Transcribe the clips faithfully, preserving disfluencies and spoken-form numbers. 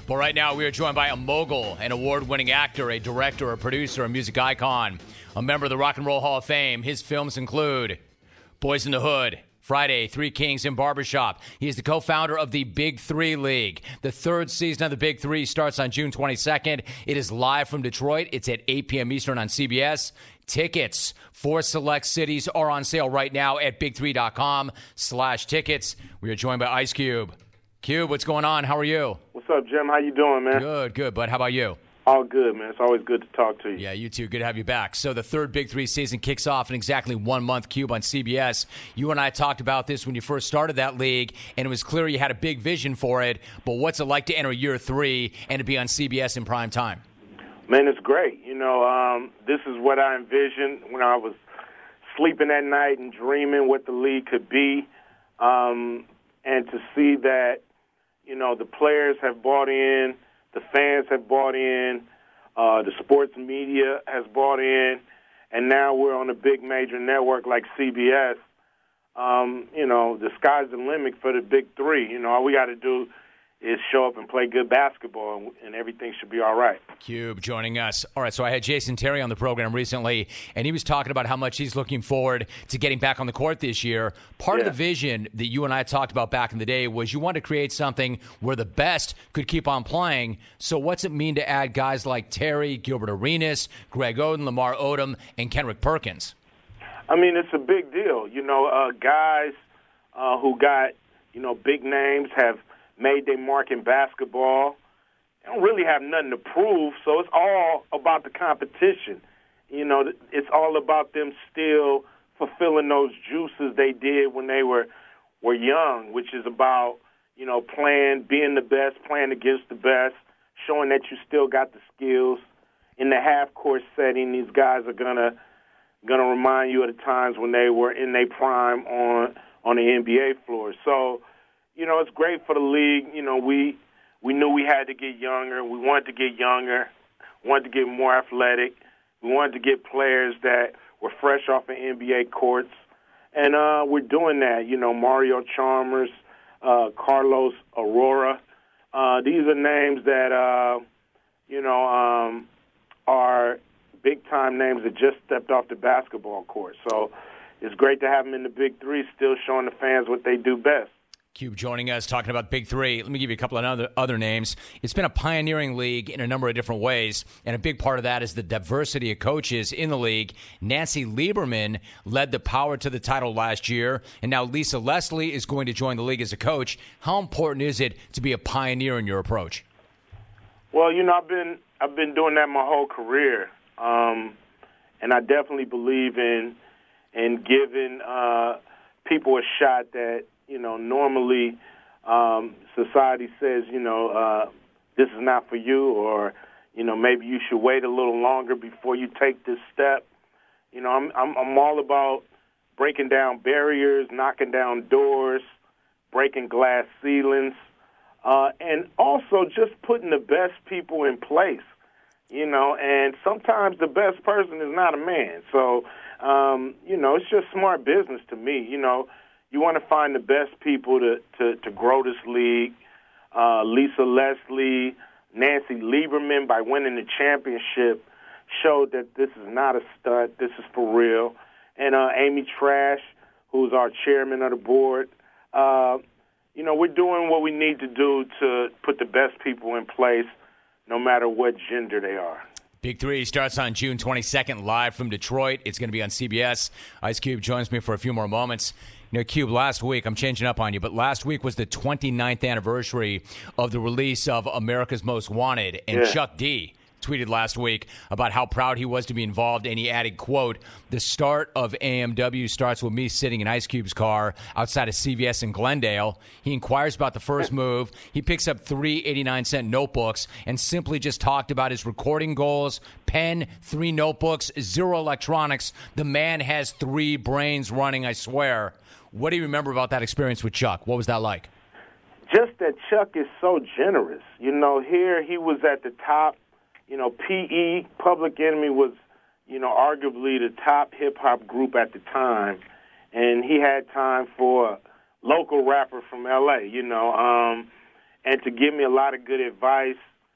But right now, we are joined by a mogul, an award-winning actor, a director, a producer, a music icon, a member of the Rock and Roll Hall of Fame. His films include Boys in the Hood, Friday, Three Kings, and Barbershop. He is the co-founder of the Big Three League. The third season of the Big Three starts on June twenty-second. It is live from Detroit. It's at eight p.m. Eastern on C B S. Tickets for select cities are on sale right now at big three dot com slash tickets. We are joined by Ice Cube. Cube, what's going on? How are you? What's up, Jim? How you doing, man? Good, good. But how about you? All good, man. It's always good to talk to you. Yeah, you too. Good to have you back. So the third Big Three season kicks off in exactly one month, Cube, on C B S. You and I talked about this when you first started that league, and it was clear you had a big vision for it. But what's it like to enter year three and to be on C B S in prime time? Man, it's great. You know, um, this is what I envisioned when I was sleeping at night and dreaming what the league could be. Um, and to see that, you know, the players have bought in, the fans have bought in, uh, the sports media has bought in, and now we're on a big major network like C B S. Um, you know, the sky's the limit for the Big Three. You know, all we got to do is show up and play good basketball, and, and everything should be all right. Cube joining us. All right, so I had Jason Terry on the program recently, and he was talking about how much he's looking forward to getting back on the court this year. Part yeah. of the vision that you and I talked about back in the day was you wanted to create something where the best could keep on playing. So what's it mean to add guys like Terry, Gilbert Arenas, Greg Oden, Lamar Odom, and Kendrick Perkins? I mean, it's a big deal. You know, uh, guys uh, who got, you know, big names have made their mark in basketball. They don't really have nothing to prove, so it's all about the competition. You know, it's all about them still fulfilling those juices they did when they were were young, which is about, you know, playing, being the best, playing against the best, showing that you still got the skills. In the half-court setting, these guys are gonna gonna remind you of the times when they were in their prime on on the N B A floor. So, you know, it's great for the league. You know, we we knew we had to get younger. We wanted to get younger, wanted to get more athletic. We wanted to get players that were fresh off of N B A courts. And uh, we're doing that. You know, Mario Chalmers, uh, Carlos Aurora. Uh, these are names that, uh, you know, um, are big-time names that just stepped off the basketball court. So it's great to have them in the Big Three, still showing the fans what they do best. Cube joining us, talking about Big Three. Let me give you a couple of other, other names. It's been a pioneering league in a number of different ways, and a big part of that is the diversity of coaches in the league. Nancy Lieberman led the Power to the title last year, and now Lisa Leslie is going to join the league as a coach. How important is it to be a pioneer in your approach? Well, you know, I've been I've been doing that my whole career, um, and I definitely believe in in giving uh, people a shot that, you know, normally um, society says, you know, uh, this is not for you, or, you know, maybe you should wait a little longer before you take this step. You know, I'm I'm, I'm all about breaking down barriers, knocking down doors, breaking glass ceilings, uh, and also just putting the best people in place. You know, and sometimes the best person is not a man. So, um, you know, it's just smart business to me. You know, you want to find the best people to, to, to grow this league. Uh, Lisa Leslie, Nancy Lieberman, by winning the championship, showed that this is not a stunt. This is for real. And uh, Amy Trash, who's our chairman of the board, uh, you know, we're doing what we need to do to put the best people in place, no matter what gender they are. Big Three starts on June twenty-second, live from Detroit. It's going to be on C B S. Ice Cube joins me for a few more moments. You know, Cube, last week, I'm changing up on you, but last week was the twenty-ninth anniversary of the release of America's Most Wanted, and yeah. Chuck D tweeted last week about how proud he was to be involved, and he added, quote, "The start of A M W starts with me sitting in Ice Cube's car outside of C V S in Glendale. He inquires about the first move. He picks up three eighty-nine cent notebooks and simply just talked about his recording goals, pen, three notebooks, zero electronics. The man has three brains running, I swear." What do you remember about that experience with Chuck? What was that like? Just that Chuck is so generous. You know, here he was at the top. You know, P E, Public Enemy, was, you know, arguably the top hip-hop group at the time. And he had time for a local rapper from L A, you know. Um, and to give me a lot of good advice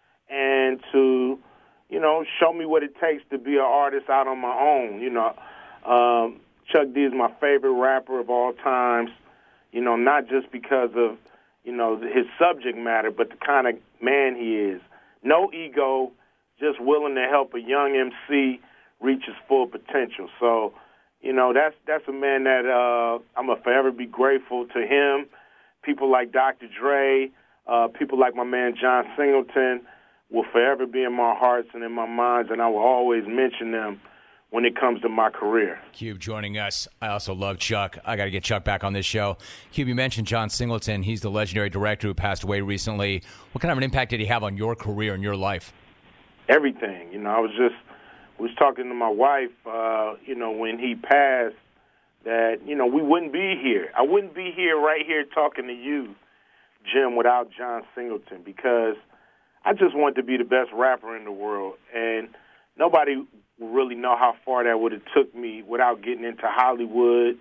and to, you know, show me what it takes to be an artist out on my own. You know, um, Chuck D is my favorite rapper of all times, you know, not just because of, you know, his subject matter, but the kind of man he is. No ego, just willing to help a young M C reach his full potential. So, you know, that's that's a man that uh, I'm going to forever be grateful to him. People like Doctor Dre, uh, people like my man John Singleton will forever be in my hearts and in my minds, and I will always mention them when it comes to my career. Cube joining us. I also love Chuck. I got to get Chuck back on this show. Cube, you mentioned John Singleton. He's the legendary director who passed away recently. What kind of an impact did he have on your career and your life? Everything. You know, I was just was talking to my wife, uh, you know, when he passed, that, you know, we wouldn't be here. I wouldn't be here right here talking to you, Jim, without John Singleton, because I just wanted to be the best rapper in the world, and nobody would really know how far that would have took me without getting into Hollywood,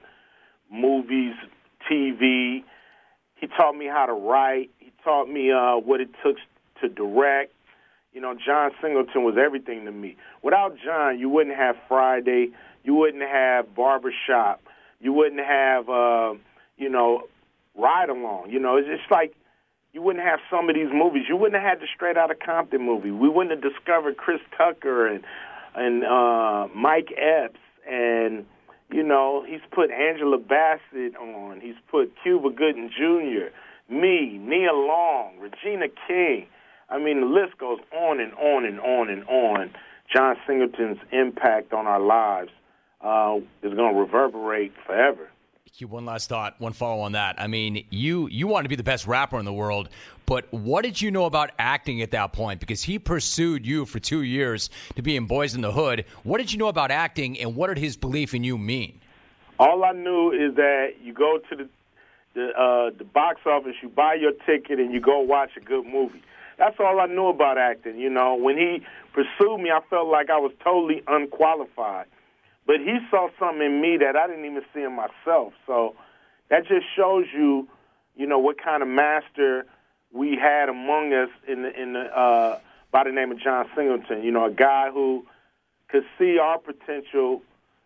movies, T V. He taught me how to write. He taught me uh, what it took to direct. You know, John Singleton was everything to me. Without John, you wouldn't have Friday. You wouldn't have Barbershop. You wouldn't have, uh, you know, Ride Along. You know, it's just like, you wouldn't have some of these movies. You wouldn't have had the Straight Outta Compton movie. We wouldn't have discovered Chris Tucker and and uh, Mike Epps. And, you know, he's put Angela Bassett on. He's put Cuba Gooding Junior, me, Nia Long, Regina King. I mean, the list goes on and on and on and on. John Singleton's impact on our lives uh, is going to reverberate forever. One last thought, one follow on that. I mean, you you wanted to be the best rapper in the world, but what did you know about acting at that point? Because he pursued you for two years to be in Boys in the Hood. What did you know about acting, and what did his belief in you mean? All I knew is that you go to the the, uh, the box office, you buy your ticket, and you go watch a good movie. That's all I knew about acting. You know, when he pursued me, I felt like I was totally unqualified. But he saw something in me that I didn't even see in myself. So that just shows you, you know, what kind of master we had among us in the, in the, uh, by the name of John Singleton. You know, a guy who could see our potential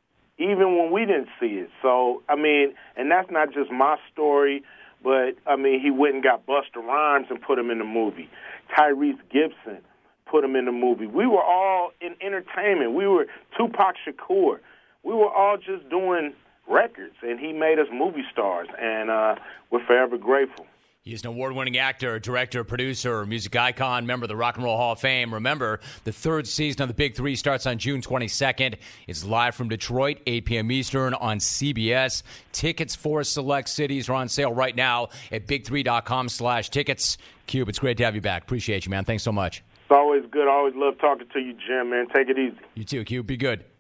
even when we didn't see it. So, I mean, and that's not just my story, but, I mean, he went and got Busta Rhymes and put him in the movie. Tyrese Gibson put him in the movie. We were all in entertainment. We were Tupac Shakur. We were all just doing records, and he made us movie stars, and uh, we're forever grateful. He's an award-winning actor, director, producer, music icon, member of the Rock and Roll Hall of Fame. Remember, the third season of The Big Three starts on June twenty-second. It's live from Detroit, eight p.m. Eastern on C B S. Tickets for select cities are on sale right now at big three dot com slash tickets. Cube, it's great to have you back. Appreciate you, man. Thanks so much. It's always good. I always love talking to you, Jim, man. Take it easy. You too, Cube. Be good.